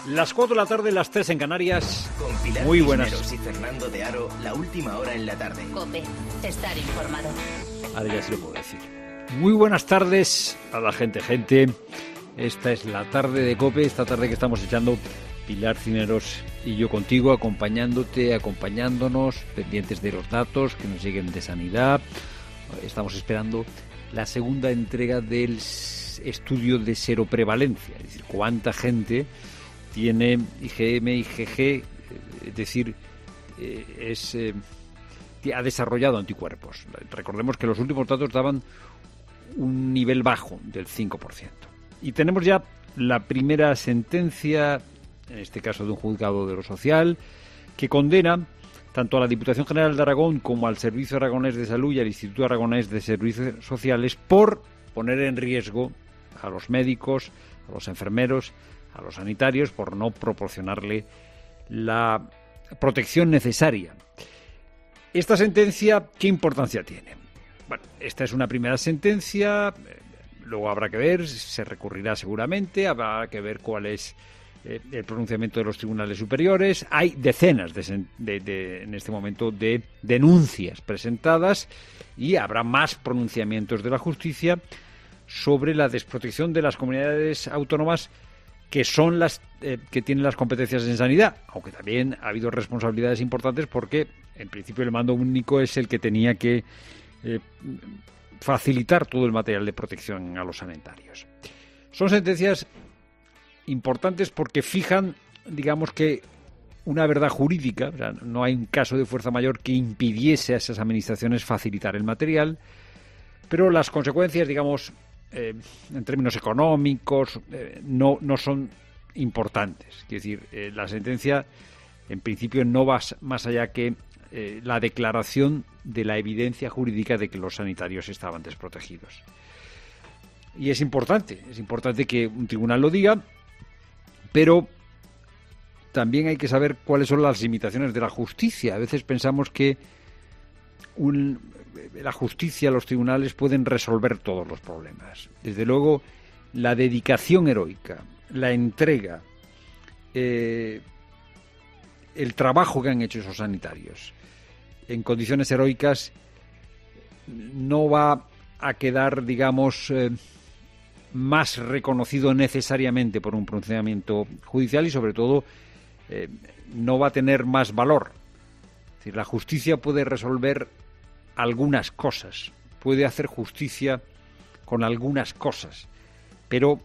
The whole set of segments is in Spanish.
Las 4 de la tarde, las 3 en Canarias. Con Pilar Muy buenas. Cisneros y Fernando de Aro, la última hora en la tarde. COPE, estar informado. Ahora ya se lo puedo decir. Muy buenas tardes a la gente. Esta es la tarde de COPE, esta tarde que estamos echando Pilar Cisneros y yo contigo, acompañándote, acompañándonos, pendientes de los datos que nos lleguen de sanidad. Estamos esperando la segunda entrega del estudio de seroprevalencia, es decir, cuánta gente tiene IgM, IgG, es decir, ha desarrollado anticuerpos. Recordemos que los últimos datos daban un nivel bajo del 5%. Y tenemos ya la primera sentencia, en este caso de un juzgado de lo social, que condena tanto a la Diputación General de Aragón como al Servicio Aragonés de Salud y al Instituto Aragonés de Servicios Sociales por poner en riesgo a los médicos, a los enfermeros, a los sanitarios, por no proporcionarle la protección necesaria. Esta sentencia, ¿qué importancia tiene? Bueno, esta es una primera sentencia, luego habrá que ver, se recurrirá seguramente, habrá que ver cuál es el pronunciamiento de los tribunales superiores. Hay decenas en este momento de denuncias presentadas y habrá más pronunciamientos de la justicia sobre la desprotección de las comunidades autónomas que son las que tienen las competencias en sanidad, aunque también ha habido responsabilidades importantes porque en principio el mando único es el que tenía que facilitar todo el material de protección a los sanitarios. Son sentencias importantes porque fijan, digamos que, una verdad jurídica. O sea, no hay un caso de fuerza mayor que impidiese a esas administraciones facilitar el material, pero las consecuencias, digamos, en términos económicos, no son importantes. Es decir, la sentencia, en principio, no va más allá que la declaración de la evidencia jurídica de que los sanitarios estaban desprotegidos. Y es importante que un tribunal lo diga, pero también hay que saber cuáles son las limitaciones de la justicia. A veces pensamos que la justicia, los tribunales pueden resolver todos los problemas. Desde luego, la dedicación heroica, la entrega, el trabajo que han hecho esos sanitarios en condiciones heroicas no va a quedar, digamos, más reconocido necesariamente por un pronunciamiento judicial y, sobre todo, no va a tener más valor. Es decir, la justicia puede resolver algunas cosas, puede hacer justicia con algunas cosas, pero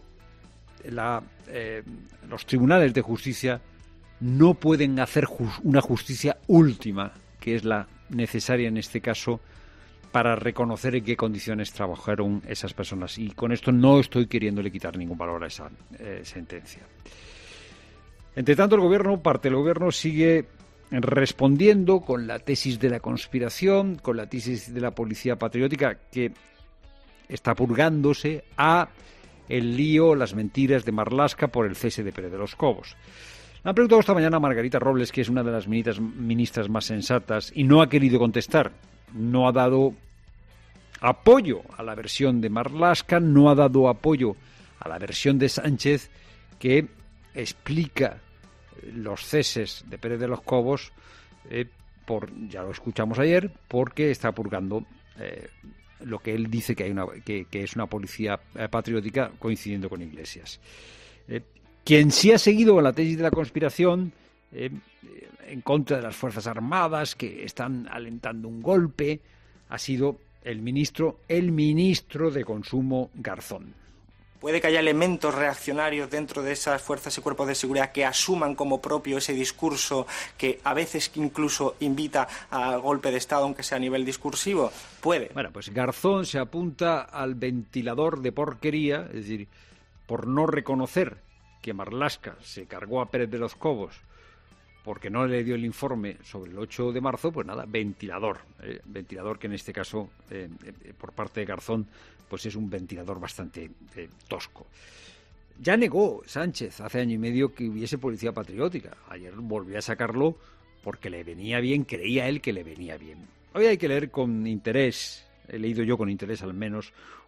los tribunales de justicia no pueden hacer una justicia última, que es la necesaria en este caso para reconocer en qué condiciones trabajaron esas personas. Y con esto no estoy queriéndole quitar ningún valor a esa sentencia. Entre tanto, parte del gobierno sigue respondiendo con la tesis de la conspiración, con la tesis de la policía patriótica, que está purgándose a el lío, las mentiras de Marlaska por el cese de Pérez de los Cobos. Me han preguntado esta mañana a Margarita Robles, que es una de las ministras más sensatas, y no ha querido contestar. No ha dado apoyo a la versión de Marlaska, no ha dado apoyo a la versión de Sánchez, que explica los ceses de Pérez de los Cobos, ya lo escuchamos ayer, porque está purgando lo que él dice que es una policía patriótica, coincidiendo con Iglesias. Quien sí ha seguido con la tesis de la conspiración en contra de las Fuerzas Armadas que están alentando un golpe ha sido el ministro de Consumo, Garzón. Puede que haya elementos reaccionarios dentro de esas fuerzas y cuerpos de seguridad que asuman como propio ese discurso que a veces incluso invita a golpe de Estado, aunque sea a nivel discursivo. Puede. Bueno, pues Garzón se apunta al ventilador de porquería, es decir, por no reconocer que Marlaska se cargó a Pérez de los Cobos porque no le dio el informe sobre el 8 de marzo, pues nada, ventilador que en este caso, por parte de Garzón, pues es un ventilador bastante tosco. Ya negó Sánchez hace año y medio que hubiese policía patriótica. Ayer volvió a sacarlo porque le venía bien, creía él que le venía bien. Hoy hay que leer con interés, he leído yo con interés al menos,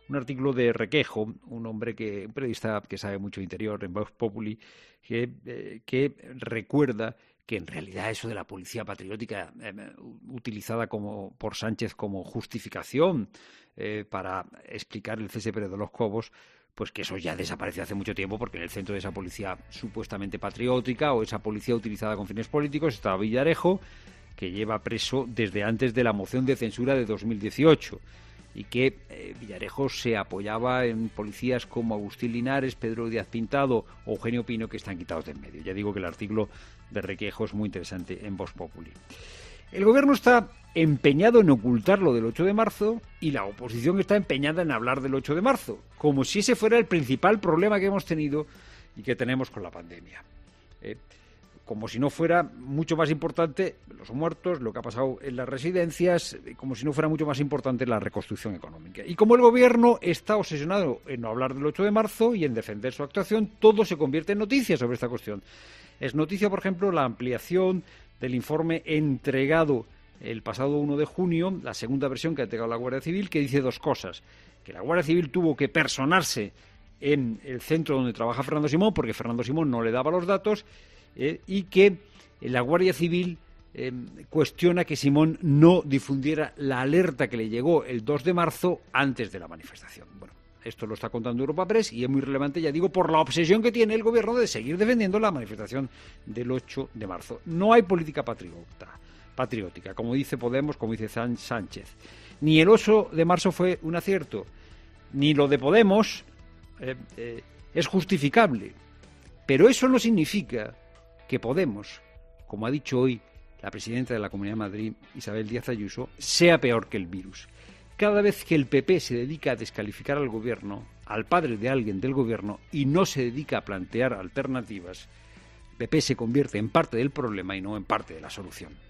un artículo de Requejo, un periodista que sabe mucho de interior en Vox Populi, que recuerda que en realidad eso de la policía patriótica utilizada por Sánchez como justificación para explicar el cese de los Cobos, pues que eso ya desapareció hace mucho tiempo, porque en el centro de esa policía supuestamente patriótica o esa policía utilizada con fines políticos estaba Villarejo, que lleva preso desde antes de la moción de censura de 2018 y que Villarejo se apoyaba en policías como Agustín Linares, Pedro Díaz Pintado o Eugenio Pino, que están quitados del medio. Ya digo que el artículo de Requejo es muy interesante en Vox Populi. El gobierno está empeñado en ocultar lo del 8 de marzo y la oposición está empeñada en hablar del 8 de marzo, como si ese fuera el principal problema que hemos tenido y que tenemos con la pandemia. Como si no fuera mucho más importante los muertos, lo que ha pasado en las residencias, como si no fuera mucho más importante la reconstrucción económica. Y como el gobierno está obsesionado en no hablar del 8 de marzo y en defender su actuación, todo se convierte en noticia sobre esta cuestión. Es noticia, por ejemplo, la ampliación del informe entregado el pasado 1 de junio, la segunda versión que ha entregado la Guardia Civil, que dice dos cosas: que la Guardia Civil tuvo que personarse en el centro donde trabaja Fernando Simón, porque Fernando Simón no le daba los datos, y que la Guardia Civil cuestiona que Simón no difundiera la alerta que le llegó el 2 de marzo antes de la manifestación. Bueno, esto lo está contando Europa Press y es muy relevante, ya digo, por la obsesión que tiene el gobierno de seguir defendiendo la manifestación del 8 de marzo. No hay política patriótica, como dice Podemos, como dice Sánchez. Ni el 8 de marzo fue un acierto, ni lo de Podemos es justificable. Pero eso no significa que Podemos, como ha dicho hoy la presidenta de la Comunidad de Madrid, Isabel Díaz Ayuso, sea peor que el virus. Cada vez que el PP se dedica a descalificar al gobierno, al padre de alguien del gobierno, y no se dedica a plantear alternativas, el PP se convierte en parte del problema y no en parte de la solución.